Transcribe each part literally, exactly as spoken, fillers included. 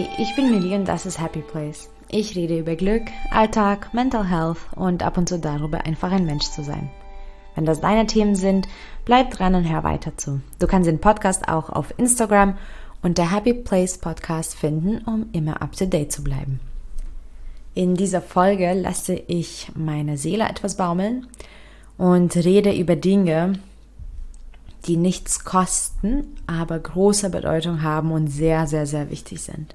Hi, ich bin Millie und das ist Happy Place. Ich rede über Glück, Alltag, Mental Health und ab und zu darüber, einfach ein Mensch zu sein. Wenn das deine Themen sind, bleib dran und hör weiter zu. Du kannst den Podcast auch auf Instagram unter Happy Place Podcast finden, um immer up to date zu bleiben. In dieser Folge lasse ich meine Seele etwas baumeln und rede über Dinge, die nichts kosten, aber große Bedeutung haben und sehr, sehr, sehr wichtig sind.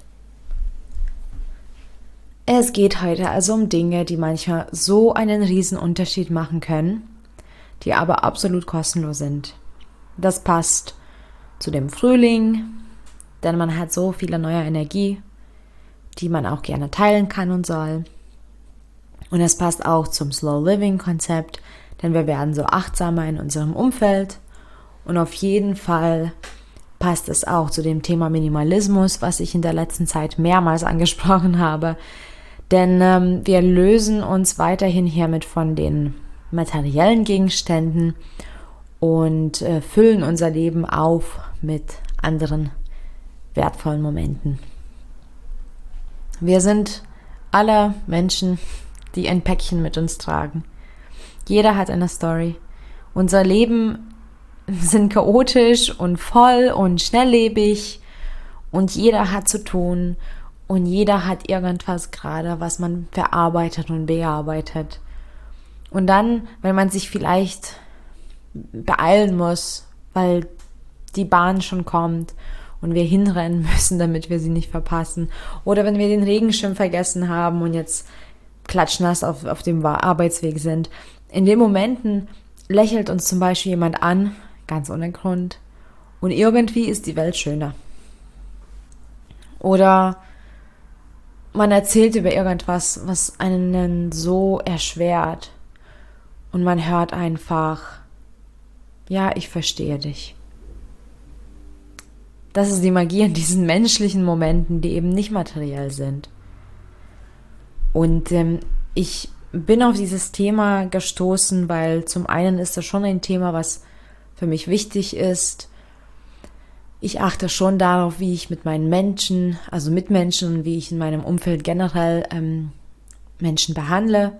Es geht heute also um Dinge, die manchmal so einen riesen Unterschied machen können, die aber absolut kostenlos sind. Das passt zu dem Frühling, denn man hat so viele neue Energie, die man auch gerne teilen kann und soll. Und es passt auch zum Slow Living Konzept, denn wir werden so achtsamer in unserem Umfeld. Und auf jeden Fall passt es auch zu dem Thema Minimalismus, was ich in der letzten Zeit mehrmals angesprochen habe. Denn ähm, wir lösen uns weiterhin hiermit von den materiellen Gegenständen und äh, füllen unser Leben auf mit anderen wertvollen Momenten. Wir sind alle Menschen, die ein Päckchen mit uns tragen. Jeder hat eine Story. Unser Leben sind chaotisch und voll und schnelllebig und jeder hat zu tun und jeder hat irgendwas gerade, was man verarbeitet und bearbeitet. Und dann, wenn man sich vielleicht beeilen muss, weil die Bahn schon kommt und wir hinrennen müssen, damit wir sie nicht verpassen, oder wenn wir den Regenschirm vergessen haben und jetzt klatschnass auf, auf dem Arbeitsweg sind, in den Momenten lächelt uns zum Beispiel jemand an, ganz ohne Grund. Und irgendwie ist die Welt schöner. Oder man erzählt über irgendwas, was einen so erschwert. Und man hört einfach, ja, ich verstehe dich. Das ist die Magie in diesen menschlichen Momenten, die eben nicht materiell sind. Und ähm, ich bin auf dieses Thema gestoßen, weil zum einen ist das schon ein Thema, was für mich wichtig ist. Ich achte schon darauf, wie ich mit meinen Menschen, also Mitmenschen und wie ich in meinem Umfeld generell ähm, Menschen behandle.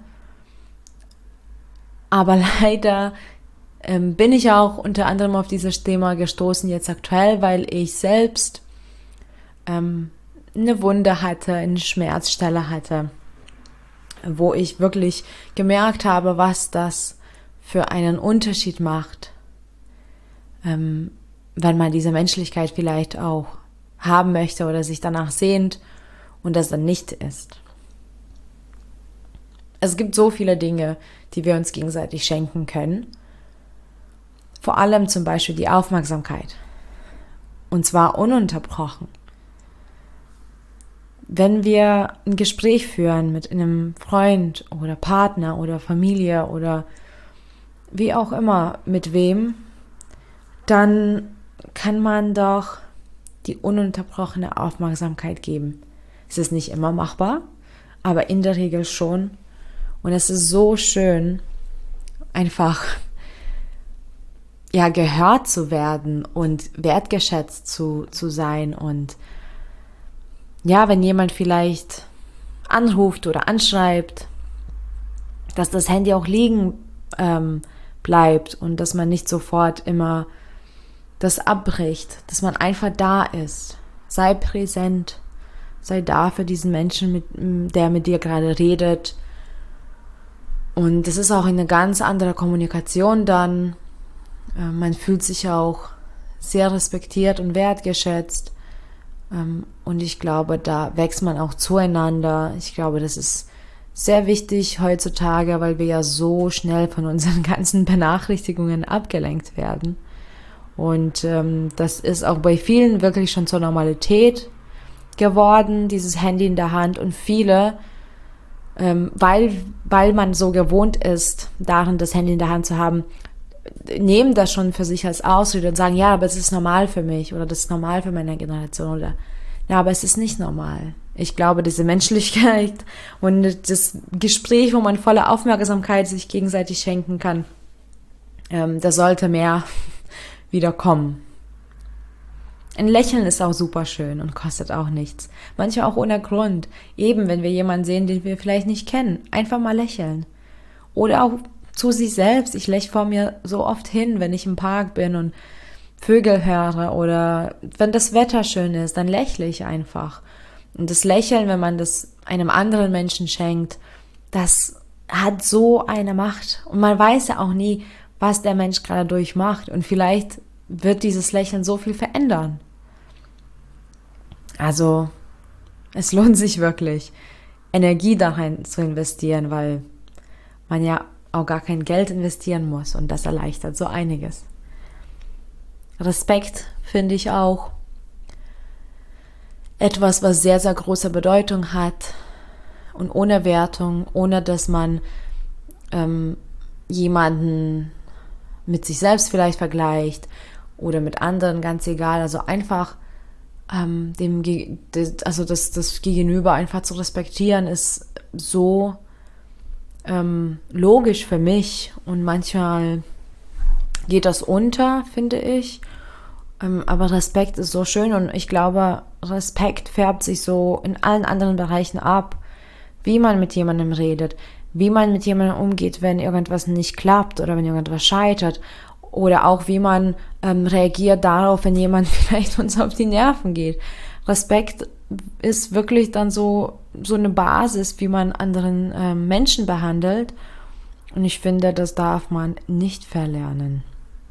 Aber leider ähm, bin ich auch unter anderem auf dieses Thema gestoßen jetzt aktuell, weil ich selbst ähm, eine Wunde hatte, eine Schmerzstelle hatte, wo ich wirklich gemerkt habe, was das für einen Unterschied macht, Ähm, wenn man diese Menschlichkeit vielleicht auch haben möchte oder sich danach sehnt und das dann nicht ist. Es gibt so viele Dinge, die wir uns gegenseitig schenken können. Vor allem zum Beispiel die Aufmerksamkeit. Und zwar ununterbrochen. Wenn wir ein Gespräch führen mit einem Freund oder Partner oder Familie oder wie auch immer, mit wem, dann kann man doch die ununterbrochene Aufmerksamkeit geben. Es ist nicht immer machbar, aber in der Regel schon. Und es ist so schön, einfach ja gehört zu werden und wertgeschätzt zu, zu sein. Und ja, wenn jemand vielleicht anruft oder anschreibt, dass das Handy auch liegen ähm, bleibt und dass man nicht sofort immer das abbricht, dass man einfach da ist. Sei präsent, sei da für diesen Menschen, mit, der mit dir gerade redet. Und es ist auch eine ganz andere Kommunikation dann. Man fühlt sich auch sehr respektiert und wertgeschätzt. Und ich glaube, da wächst man auch zueinander. Ich glaube, das ist sehr wichtig heutzutage, weil wir ja so schnell von unseren ganzen Benachrichtigungen abgelenkt werden. Und ähm, das ist auch bei vielen wirklich schon zur Normalität geworden, dieses Handy in der Hand. Und viele, ähm, weil, weil man so gewohnt ist, darin das Handy in der Hand zu haben, nehmen das schon für sich als Ausrede und sagen, ja, aber es ist normal für mich oder das ist normal für meine Generation. Oder ja, aber es ist nicht normal. Ich glaube, diese Menschlichkeit und das Gespräch, wo man volle Aufmerksamkeit sich gegenseitig schenken kann, ähm, das sollte mehr wieder kommen. Ein Lächeln ist auch super schön und kostet auch nichts. Manchmal auch ohne Grund. Eben, wenn wir jemanden sehen, den wir vielleicht nicht kennen. Einfach mal lächeln. Oder auch zu sich selbst. Ich lächle vor mir so oft hin, wenn ich im Park bin und Vögel höre oder wenn das Wetter schön ist, dann lächle ich einfach. Und das Lächeln, wenn man das einem anderen Menschen schenkt, das hat so eine Macht. Und man weiß ja auch nie, was der Mensch gerade durchmacht. Und vielleicht wird dieses Lächeln so viel verändern. Also, es lohnt sich wirklich, Energie darin zu investieren, weil man ja auch gar kein Geld investieren muss. Und das erleichtert so einiges. Respekt finde ich auch etwas, was sehr, sehr große Bedeutung hat und ohne Wertung, ohne dass man ähm, jemanden mit sich selbst vielleicht vergleicht oder mit anderen, ganz egal, also einfach ähm, dem, also das, das Gegenüber einfach zu respektieren, ist so ähm, logisch für mich und manchmal geht das unter, finde ich. Aber Respekt ist so schön und ich glaube, Respekt färbt sich so in allen anderen Bereichen ab, wie man mit jemandem redet, wie man mit jemandem umgeht, wenn irgendwas nicht klappt oder wenn irgendwas scheitert oder auch wie man ähm, reagiert darauf, wenn jemand vielleicht uns auf die Nerven geht. Respekt ist wirklich dann so, so eine Basis, wie man anderen ähm, Menschen behandelt und ich finde, das darf man nicht verlernen.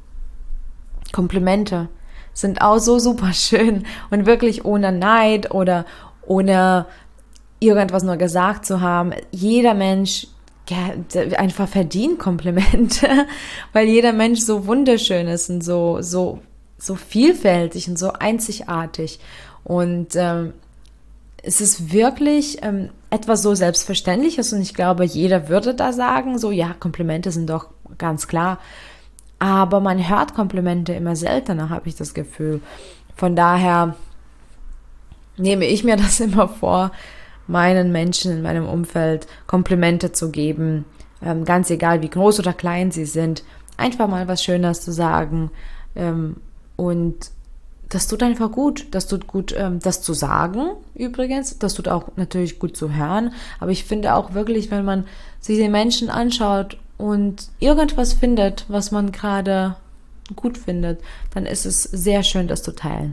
Komplimente sind auch so super schön und wirklich ohne Neid oder ohne irgendwas nur gesagt zu haben. Jeder Mensch einfach verdient Komplimente, weil jeder Mensch so wunderschön ist und so, so, so vielfältig und so einzigartig. Und ähm, es ist wirklich ähm, etwas so Selbstverständliches und ich glaube, jeder würde da sagen, so ja, Komplimente sind doch ganz klar. Aber man hört Komplimente immer seltener, habe ich das Gefühl. Von daher nehme ich mir das immer vor, meinen Menschen in meinem Umfeld Komplimente zu geben. Ähm, ganz egal, wie groß oder klein sie sind. Einfach mal was Schönes zu sagen. Ähm, und das tut einfach gut. Das tut gut, ähm, das zu sagen übrigens. Das tut auch natürlich gut zu hören. Aber ich finde auch wirklich, wenn man sich den Menschen anschaut und irgendwas findet, was man gerade gut findet, dann ist es sehr schön, das zu teilen.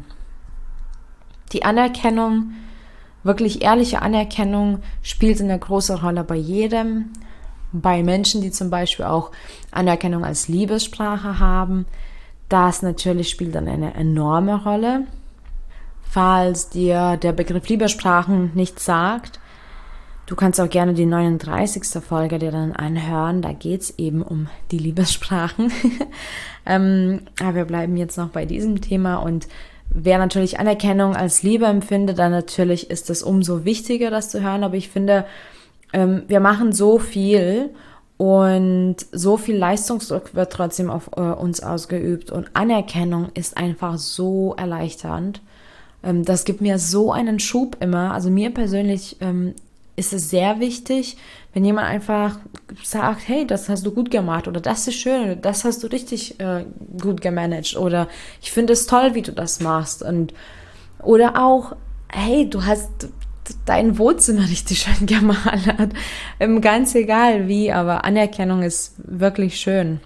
Die Anerkennung, wirklich ehrliche Anerkennung, spielt eine große Rolle bei jedem. Bei Menschen, die zum Beispiel auch Anerkennung als Liebessprache haben, das natürlich spielt dann eine enorme Rolle. Falls dir der Begriff Liebessprachen nichts sagt, du kannst auch gerne die neununddreißigste Folge dir dann anhören. Da geht es eben um die Liebessprachen. ähm, aber wir bleiben jetzt noch bei diesem Thema. Und wer natürlich Anerkennung als Liebe empfindet, dann natürlich ist es umso wichtiger, das zu hören. Aber ich finde, ähm, wir machen so viel und so viel Leistungsdruck wird trotzdem auf äh, uns ausgeübt. Und Anerkennung ist einfach so erleichternd. Ähm, das gibt mir so einen Schub immer. Also mir persönlich ähm, ist es sehr wichtig, wenn jemand einfach sagt, hey, das hast du gut gemacht oder das ist schön, das hast du richtig äh, gut gemanagt oder ich finde es toll, wie du das machst und oder auch, hey, du hast dein Wohnzimmer richtig schön gemalert. Ähm, ganz egal wie, aber Anerkennung ist wirklich schön.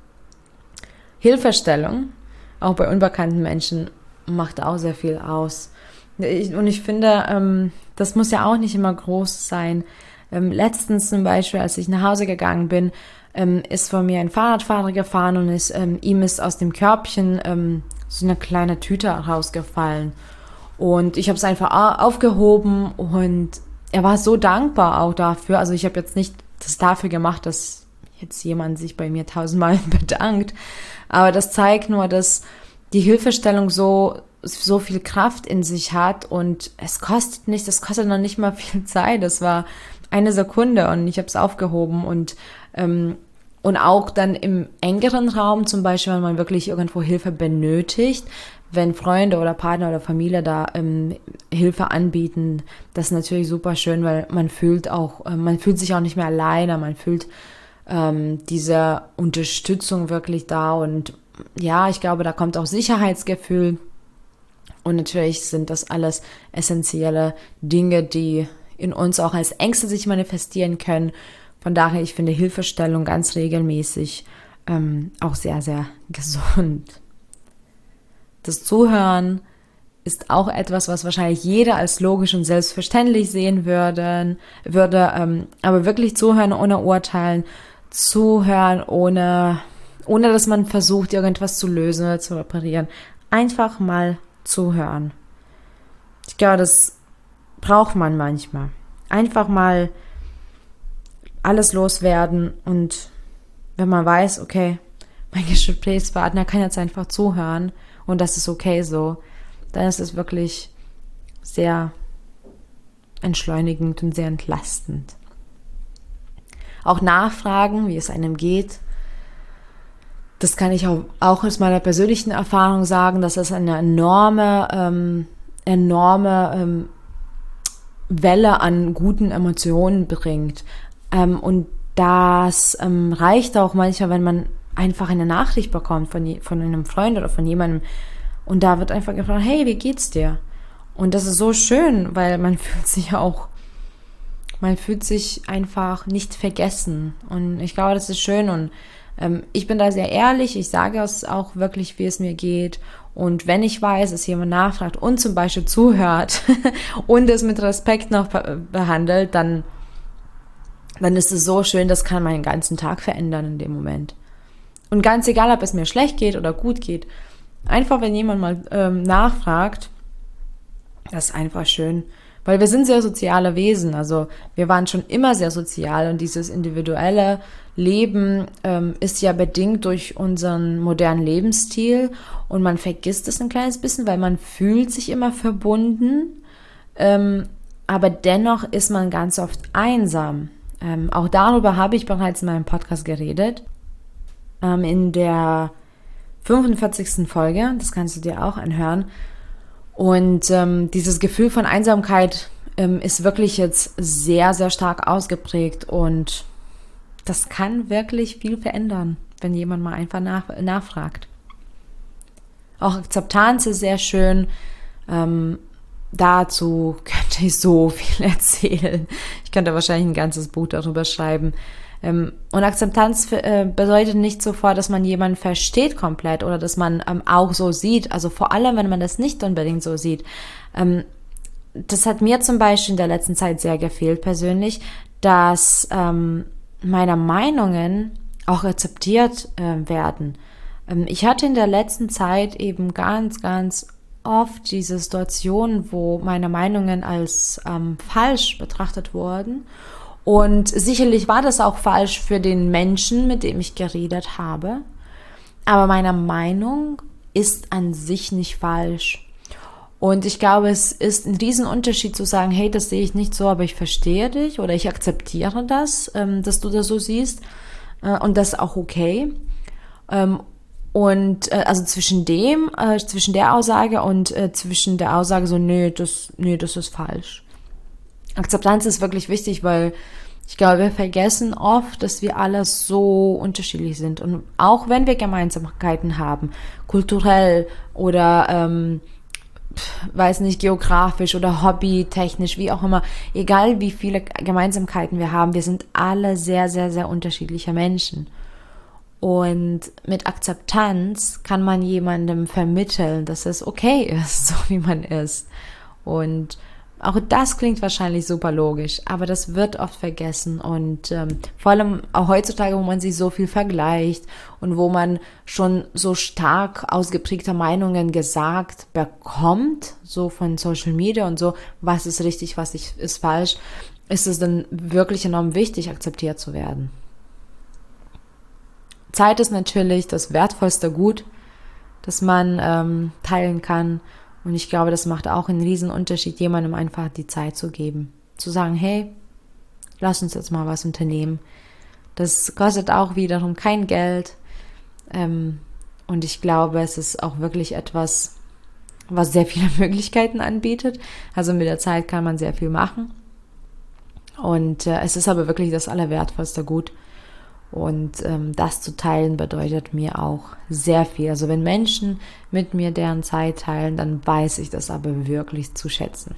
Hilfestellung, auch bei unbekannten Menschen, macht auch sehr viel aus. Ich, und ich finde, ähm, das muss ja auch nicht immer groß sein. Ähm, letztens zum Beispiel, als ich nach Hause gegangen bin, ähm, ist vor mir ein Fahrradfahrer gefahren und ist, ähm, ihm ist aus dem Körbchen ähm, so eine kleine Tüte rausgefallen. Und ich habe es einfach aufgehoben und er war so dankbar auch dafür. Also ich habe jetzt nicht das dafür gemacht, dass jetzt jemand sich bei mir tausendmal bedankt. Aber das zeigt nur, dass die Hilfestellung so so viel Kraft in sich hat und es kostet nicht, es kostet noch nicht mal viel Zeit. Das war eine Sekunde und ich habe es aufgehoben und ähm, und auch dann im engeren Raum, zum Beispiel, wenn man wirklich irgendwo Hilfe benötigt, wenn Freunde oder Partner oder Familie da ähm, Hilfe anbieten, das ist natürlich super schön, weil man fühlt auch, äh, man fühlt sich auch nicht mehr alleine, man fühlt ähm, diese Unterstützung wirklich da und ja, ich glaube, da kommt auch Sicherheitsgefühl Und natürlich sind das alles essentielle Dinge, die in uns auch als Ängste sich manifestieren können. Von daher, ich finde Hilfestellung ganz regelmäßig ähm, auch sehr, sehr gesund. Das Zuhören ist auch etwas, was wahrscheinlich jeder als logisch und selbstverständlich sehen würde. würde ähm, aber wirklich zuhören ohne urteilen, zuhören ohne, ohne dass man versucht, irgendwas zu lösen oder zu reparieren. Einfach mal zuhören. Ich glaube, das braucht man manchmal. Einfach mal alles loswerden und wenn man weiß, okay, mein Gesprächspartner kann jetzt einfach zuhören und das ist okay so, dann ist es wirklich sehr entschleunigend und sehr entlastend. Auch nachfragen, wie es einem geht, das kann ich auch, auch aus meiner persönlichen Erfahrung sagen, dass es eine enorme, ähm, enorme ähm, Welle an guten Emotionen bringt. Ähm, und das ähm, reicht auch manchmal, wenn man einfach eine Nachricht bekommt von, je, von einem Freund oder von jemandem und da wird einfach gefragt, hey, wie geht's dir? Und das ist so schön, weil man fühlt sich auch, man fühlt sich einfach nicht vergessen und ich glaube, das ist schön und ähm, ich bin da sehr ehrlich, ich sage es auch wirklich, wie es mir geht und wenn ich weiß, dass jemand nachfragt und zum Beispiel zuhört und es mit Respekt noch behandelt, dann dann ist es so schön, das kann meinen ganzen Tag verändern in dem Moment. Und ganz egal, ob es mir schlecht geht oder gut geht, einfach wenn jemand mal ähm, nachfragt, das ist einfach schön. Weil wir sind sehr soziale Wesen, also wir waren schon immer sehr sozial und dieses individuelle Leben ähm, ist ja bedingt durch unseren modernen Lebensstil und man vergisst es ein kleines bisschen, weil man fühlt sich immer verbunden, ähm, aber dennoch ist man ganz oft einsam. Ähm, auch darüber habe ich bereits in meinem Podcast geredet. Ähm, in der fünfundvierzigsten Folge, das kannst du dir auch anhören. Und ähm, dieses Gefühl von Einsamkeit ähm, ist wirklich jetzt sehr, sehr stark ausgeprägt und das kann wirklich viel verändern, wenn jemand mal einfach nach, nachfragt. Auch Akzeptanz ist sehr schön. Ähm, Dazu könnte ich so viel erzählen. Ich könnte wahrscheinlich ein ganzes Buch darüber schreiben. Und Akzeptanz bedeutet nicht sofort, dass man jemanden versteht komplett oder dass man auch so sieht. Also vor allem, wenn man das nicht unbedingt so sieht. Das hat mir zum Beispiel in der letzten Zeit sehr gefehlt persönlich, dass meine Meinungen auch akzeptiert werden. Ich hatte in der letzten Zeit eben ganz, ganz oft diese Situation, wo meine Meinungen als ähm, falsch betrachtet wurden. Und sicherlich war das auch falsch für den Menschen, mit dem ich geredet habe. Aber meine Meinung ist an sich nicht falsch. Und ich glaube, es ist ein Riesenunterschied zu sagen, hey, das sehe ich nicht so, aber ich verstehe dich oder ich akzeptiere das, ähm, dass du das so siehst. Äh, und das ist auch okay. Ähm, Und äh, also zwischen dem, äh, zwischen der Aussage und äh, zwischen der Aussage so, nee, das, nee, das ist falsch. Akzeptanz ist wirklich wichtig, weil ich glaube, wir vergessen oft, dass wir alle so unterschiedlich sind. Und auch wenn wir Gemeinsamkeiten haben, kulturell oder, ähm, weiß nicht, geografisch oder hobbytechnisch, wie auch immer, egal wie viele Gemeinsamkeiten wir haben, wir sind alle sehr, sehr, sehr unterschiedliche Menschen. Und mit Akzeptanz kann man jemandem vermitteln, dass es okay ist, so wie man ist. Und auch das klingt wahrscheinlich super logisch, aber das wird oft vergessen. Und ähm, vor allem auch heutzutage, wo man sich so viel vergleicht und wo man schon so stark ausgeprägte Meinungen gesagt bekommt, so von Social Media und so, was ist richtig, was ist falsch, ist es dann wirklich enorm wichtig, akzeptiert zu werden. Zeit ist natürlich das wertvollste Gut, das man ähm, teilen kann. Und ich glaube, das macht auch einen riesen Unterschied, jemandem einfach die Zeit zu geben. Zu sagen, hey, lass uns jetzt mal was unternehmen. Das kostet auch wiederum kein Geld. Ähm, und ich glaube, es ist auch wirklich etwas, was sehr viele Möglichkeiten anbietet. Also mit der Zeit kann man sehr viel machen. Und äh, es ist aber wirklich das allerwertvollste Gut. Und ähm, das zu teilen bedeutet mir auch sehr viel. Also wenn Menschen mit mir deren Zeit teilen, dann weiß ich das aber wirklich zu schätzen.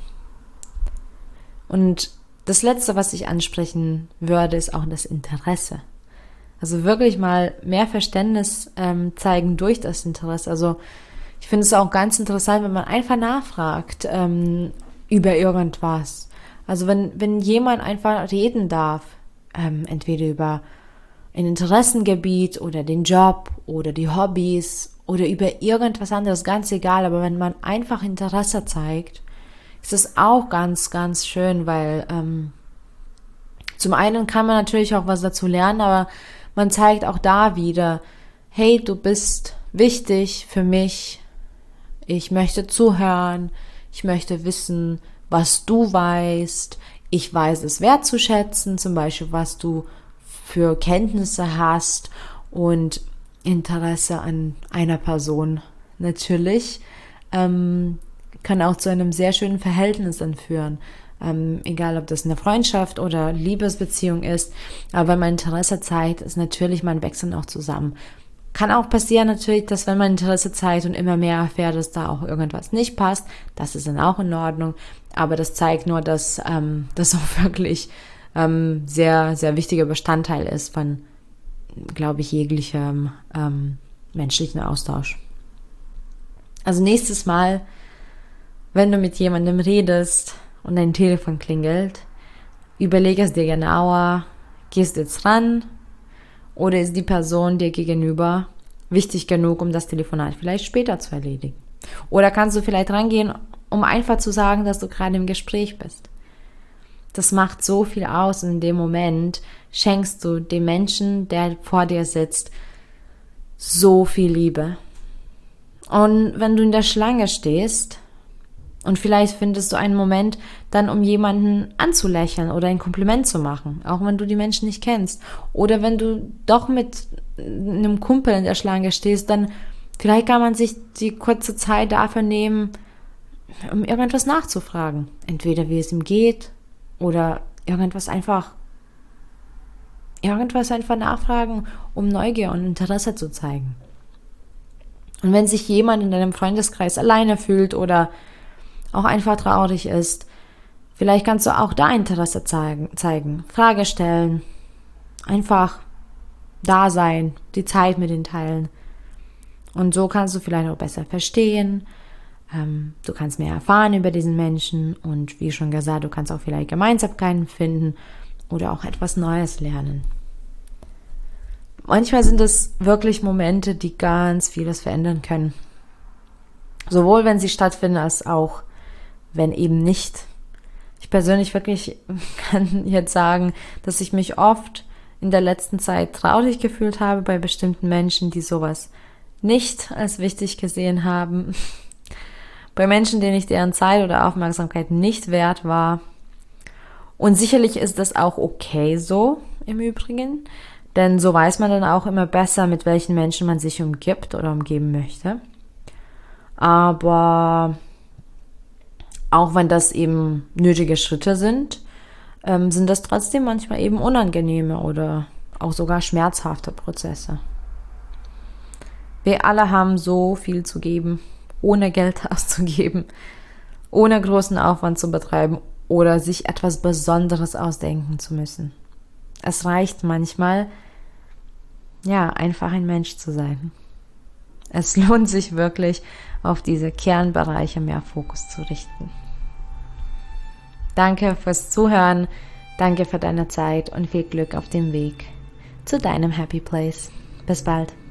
Und das Letzte, was ich ansprechen würde, ist auch das Interesse. Also wirklich mal mehr Verständnis ähm, zeigen durch das Interesse. Also ich finde es auch ganz interessant, wenn man einfach nachfragt ähm, über irgendwas. Also wenn, wenn jemand einfach reden darf, ähm, entweder über ein Interessengebiet oder den Job oder die Hobbys oder über irgendwas anderes, ganz egal, aber wenn man einfach Interesse zeigt, ist das auch ganz, ganz schön, weil ähm, zum einen kann man natürlich auch was dazu lernen, aber man zeigt auch da wieder, hey, du bist wichtig für mich, ich möchte zuhören, ich möchte wissen, was du weißt, ich weiß es wertzuschätzen, zum Beispiel, was du für Kenntnisse hast und Interesse an einer Person natürlich, ähm, kann auch zu einem sehr schönen Verhältnis dann führen. Ähm, egal, ob das eine Freundschaft oder Liebesbeziehung ist, aber wenn man Interesse zeigt, ist natürlich, man wächst dann auch zusammen. Kann auch passieren natürlich, dass wenn man Interesse zeigt und immer mehr erfährt, dass da auch irgendwas nicht passt, das ist dann auch in Ordnung, aber das zeigt nur, dass ähm, das auch wirklich ähm, sehr, sehr wichtiger Bestandteil ist von, glaube ich, jeglichem ähm, menschlichen Austausch. Also nächstes Mal, wenn du mit jemandem redest und dein Telefon klingelt, überlege es dir genauer, gehst du jetzt ran oder ist die Person dir gegenüber wichtig genug, um das Telefonat vielleicht später zu erledigen? Oder kannst du vielleicht rangehen, um einfach zu sagen, dass du gerade im Gespräch bist? Das macht so viel aus und in dem Moment schenkst du dem Menschen, der vor dir sitzt, so viel Liebe. Und wenn du in der Schlange stehst und vielleicht findest du einen Moment dann, um jemanden anzulächeln oder ein Kompliment zu machen, auch wenn du die Menschen nicht kennst. Oder wenn du doch mit einem Kumpel in der Schlange stehst, dann vielleicht kann man sich die kurze Zeit dafür nehmen, um irgendwas nachzufragen. Entweder wie es ihm geht oder irgendwas einfach, irgendwas einfach nachfragen, um Neugier und Interesse zu zeigen. Und wenn sich jemand in deinem Freundeskreis alleine fühlt oder auch einfach traurig ist, vielleicht kannst du auch da Interesse zeigen, zeigen, Frage stellen, einfach da sein, die Zeit mit ihnen teilen. Und so kannst du vielleicht auch besser verstehen, ähm, du kannst mehr erfahren über diesen Menschen und wie schon gesagt, du kannst auch vielleicht Gemeinsamkeiten finden oder auch etwas Neues lernen. Manchmal sind es wirklich Momente, die ganz vieles verändern können. Sowohl wenn sie stattfinden, als auch wenn eben nicht. Ich persönlich wirklich kann jetzt sagen, dass ich mich oft in der letzten Zeit traurig gefühlt habe bei bestimmten Menschen, die sowas nicht als wichtig gesehen haben. Bei Menschen, denen ich deren Zeit oder Aufmerksamkeit nicht wert war. Und sicherlich ist das auch okay so im Übrigen, denn so weiß man dann auch immer besser, mit welchen Menschen man sich umgibt oder umgeben möchte. Aber auch wenn das eben nötige Schritte sind, ähm, sind das trotzdem manchmal eben unangenehme oder auch sogar schmerzhafte Prozesse. Wir alle haben so viel zu geben, ohne Geld auszugeben, ohne großen Aufwand zu betreiben oder sich etwas Besonderes ausdenken zu müssen. Es reicht manchmal, ja, einfach ein Mensch zu sein. Es lohnt sich wirklich, auf diese Kernbereiche mehr Fokus zu richten. Danke fürs Zuhören, danke für deine Zeit und viel Glück auf dem Weg zu deinem Happy Place. Bis bald.